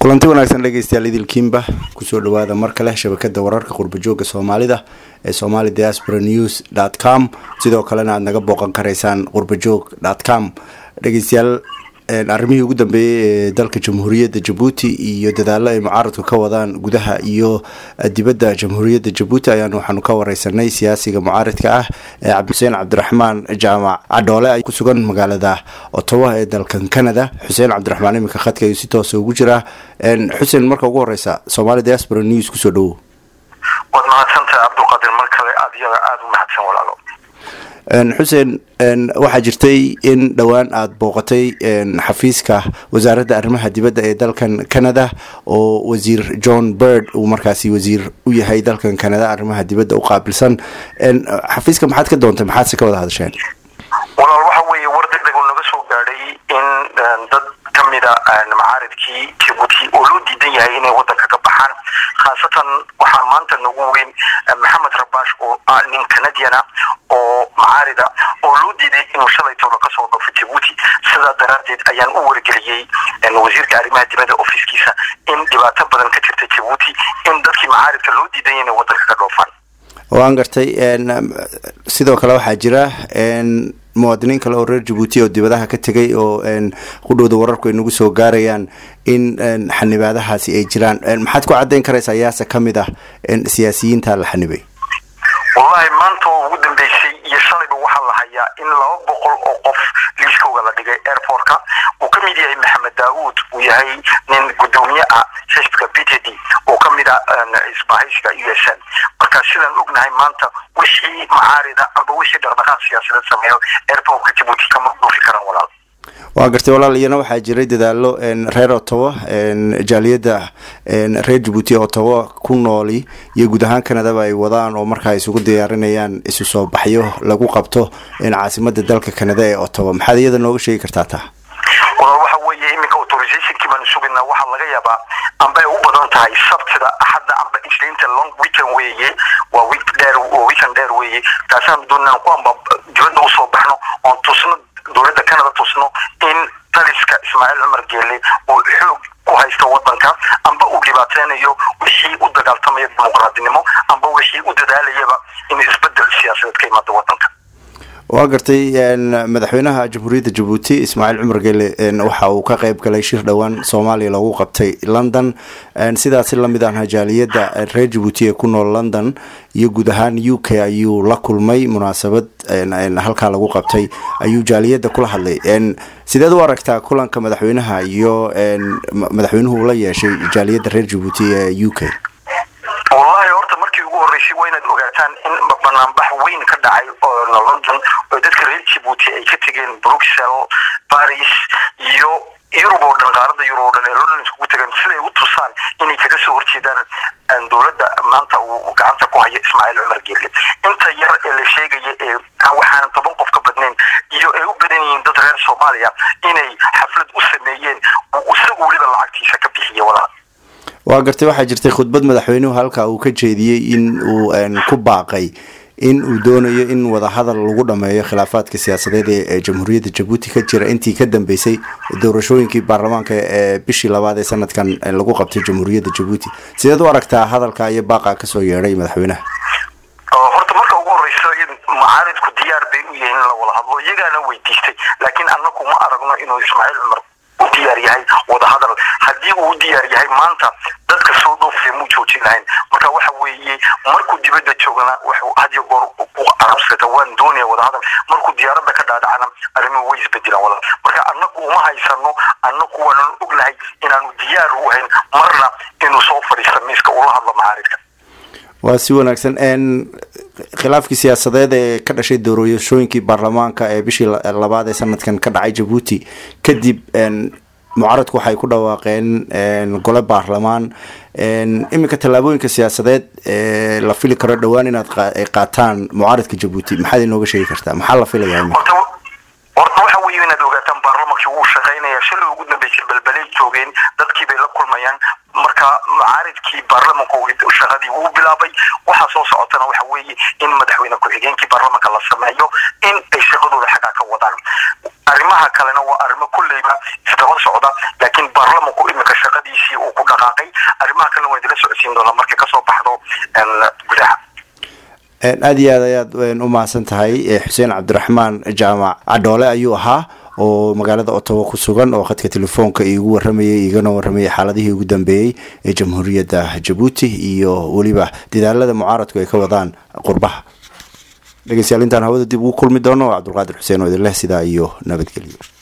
kulanti wanaagsan dhageystayaal idilkiinba kusoo dhawaada mar kale shabakada wararka qurbajooga Soomaalida ee somalidiasporanews.com sidoo kalena aad naga booqan karaysaan qurbajoog.com dhageystayaal arrimihii ugu dambeeyay ee dalka Jamhuuriyadda Djibouti iyo dadaallada ay mucaaradku ka wadaan gudaha iyo dibadda Jamhuuriyadda Djibouti waxaanu ka wareysanay siyaasiga mucaaradka ah Xuseen Cabdiraxmaan Jaamac Cadhoole ay ku sugan magaalada Ottawa ee dalkan Canada. Xuseen Cabdiraxmaan imika khadka si toos ah ugu jira. Xuseen marka ugu horeysa Somali Diaspora News ku soo dhawo. Wad mahadsantahay Abdulqaadir markale aad u mahadsan walaalo. Xuseen waxaa jirtay in dhawaan aad booqatay xafiiska wasaaradda arrimaha dibadda ee dalkan Canada oo wasiir John Bird uu markaasi wasiir u yahay dalkan Canada arrimaha dibadda u qaabilsan. Xafiiska maxaad ka doontay, maxaad ka wada hadasheen? Walaal waxa weeye war degdeg oo naga soo gaadhay in dad kamida mucaaradkii Djibouti oo loo diidan yahay inay wadanka ka baxaan, khaasatan waxaa maanta nagu weyn Maxamed Rabash oo nin Canadian oo mucaarida oo loo diiday inuu shalay toona ka soo dhafo Djibouti. Sidaa daraadeed ayaan u wargeliyay wasiirka arrimaha dibadda ofiskiisa in dhibaato badan ka jirta Djibouti, in dadkii mucaaradka loo diiday inay wadanka ka dhoofaan. waan gartay sidoo kale waxaa jira muwaadiniin kale oo reer Djibouti oo dibadaha ka tagay oo qudhooda wararku ay nagu soo gaarayaan in xanibaadahaasi ay jiraan. maxaad ku cadeyn karaysaa yaasa kamid ah siyaasiyiinta la xanibay? wallahi maanta ugu dambeysay iyo shalayba waxaa la hayaa in 200 oo qof liiskooda la dhigay airportka. uu ka mid yahay Maxamed Daawud, uu yahay nin gudoomiye ah xisbiga PTD oo ka mid ah isbaahaysiga USN. marka sidaan ognahay maanta wixii mucaarida ama wixii dhaqdhaqaaq siyaasadeed sameeyo airportka Djibouti kama dhoofi karaan walaal. waa gartay walaal, iyana waxaa jiray dadaalo reer Ottawa jaaliyada reer Djibouti Ottawa ku nooli iyo guud ahaan Canada ay wadaan oo markaa isugu diyaarinayaan isu soo baxyo lagu qabto caasimadda dalka Canada ee Ottawa. maxaad iyada nooga sheegi kartaa taa? walaal waxa weeye iminka authorizationkii baan sugnaa, waxaa laga yaabaa amba ay u badan tahay sabtida axadda amba isniinta long weekend weeye, waa weekend dheer weeye. taasaan doonaan ku amba dibadda u soo baxno oon tusno dowladda Canada tusno in taliska Ismaaciil Cumar Geele uu xoog ku haysto wadanka, amba uu dhibaateynayo wixii u dagaaltamaya dimuqraadinimo, amba wixii u dadaalayaba in isbedel siyaasadeed ka yimaado wadanka. waa gartay madaxweynaha Jamhuuriyadda Djibouti Ismaaciil Cumar Geele waxa uu ka qayb galay shir dhawaan Soomaaliya lagu qabtay London. sidaas la mid ah jaaliyada reer Djibouti ee ku nool London iyo guud ahaan UK ayuu la kulmay munaasabad halka lagu qabtay ayuu jaaliyada kula hadlay. sideed u aragtaa kulanka madaxweynaha iyo madaxweynuhu la yeeshay jaaliyada reer Djibouti ee UK? wallahi horta markii ugu horeysay waa inaad ogaataan in banaanbax weyn ka dhacay oo London oo dadka reer Djibouti ay ka tageen Brussels, Paris iyo Europe oo dhan, qaaradda Europe ee London isku tageen siday u tusaan inay kaga soo horjeedaan dowladda maanta uu gacanta ku hayo Ismaaciil Cumar Geele. inta yar ee la sheegaya ee waxaan 10 qof ka badnayn iyo ay u badan yihiin dad reer Soomaaliya inay xaflad u sameeyeen oo isagu waliba lacagtiisa ka bixiyay walaal. waa gartay waxaa jirtay khudbad madaxweynuhu halka uu ka jeediyay in uu ku baaqay in uu doonayo in wada hadal lagu dhameeyo khilaafaadka siyaasadeed ee Jamhuuriyadda Djibouti ka jira intii ka dambeysay doorashooyinkii baarlamaanka ee bishii labaad ee sanadkan lagu qabtay Jamhuuriyadda Djibouti. sideed u aragtaa hadalka iyo baaqa ka soo yeeray madaxweynaha? horta marka ugu horeysa in mucaaradku diyaar bay u yihiin la wada hadlo, iyagaana weydiistay, laakiin annagu ma aragno inuu Ismaaciil Cumar u diyaar yahay wada hadal. haddii uu diyaar yahay maanta dadka soo dhoofay muu joojin lahayn. marka waxa weeye markuu dibadda joogana wuxuu had iyo goor u arabsata waan doonaya wada hadal, markuu diyaaradda ka dhaadhacana arrimuhu way isbedelaan walaal. marka annagu uma haysano, annagu waanan ognahay inaanu diyaar u ahayn marna inuu soo fadhiisto miiska ula hadlo mucaaradka. waa si wanaagsan. khilaafkii siyaasadeed ee ka dhashay doorashooyinkii baarlamaanka ee bishii labaad ee sanadkan ka dhacay Djibouti kadib mucaaradku waxay ku dhawaaqeen gole baarlamaan. iminka tallaabooyinka siyaasadeed la fili karo dhawaan inaad qaataan mucaaradka Djibouti maxaad inooga sheegi kartaa? maxaa la filayaa? horta waxa weeye inaad ogaataan baarlamaanku wuu shaqeynaya. shalay ugu dambeysay balbalay joogeen, dadkii bay la kulmayaan. marka mucaaradkii baarlamaanku shaqadii wuu bilaabay. waxa soo socotana waxa weeye in madaxweyne ku-xigeenkii baarlamaanka la sameeyo in ay shaqadooda xagaa ka wadaan. arrimaha kalena waa arrimo kulleyba isdaba socda, laakiin baarlamaanku iminka shaqadiisii uu ku dhaqaaqay arrimaha kalena waa idila socodsiin doonaa markay kasoo baxdo gudaha. aad iyo aad ayaad u mahadsan tahay. xuseen cabdiraxmaan jaamac cadhoole ayuu ahaa oo magaalada Ottawa ku sugan oo khadka telefoonka iigu waramayay xaaladihii ugu dambeeyay ee jamhuuriyadda Djibouti iyo waliba dadaalada mucaaradku ay ka wadaan qurbaha. dhageystayaal intaan hawada dib ugu kulmi doono Cabdulqaadir Xuseen oo idin leh sidaa iyo nabadgelyo.